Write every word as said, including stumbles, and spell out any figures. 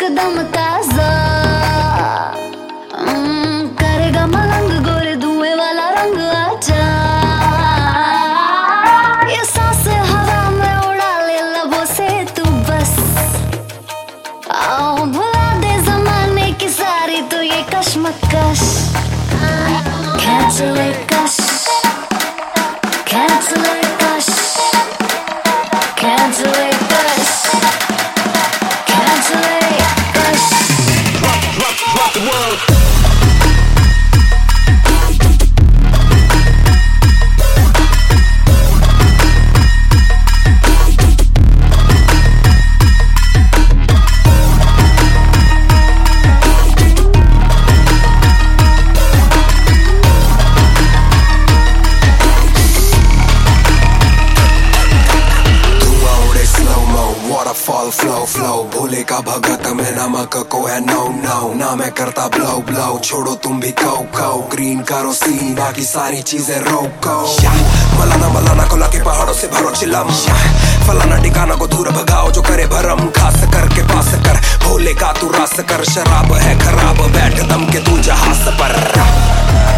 एकदम ताजा। हम्म, करेगा मलंग गोरे धुएं वाला रंग आजा। ये सांसें हवा में उड़ा ले लबों से तू बस। आओ भुला दे जमाने की सारी तो ये कश्मकश। Cancel it, gosh. Cancel it, gosh. Cancel it, gosh. Cancel it, gosh. Rock, rock, rock the world. Fall flow flow भोले का भगत में नमक को है no no ना मैं करता blow blow छोड़ो तुम भी को को ग्रीन करो सीन बाकी सारी चीजें रोको। मलाना मलाना को लाके पहाड़ों से भरो चिलम। फलाना ठिकाना को दूर भगाओ जो करे भरम। खास करके पास कर भोले का तू रास कर। शराब है खराब बैठ दम के तू जहाज पर।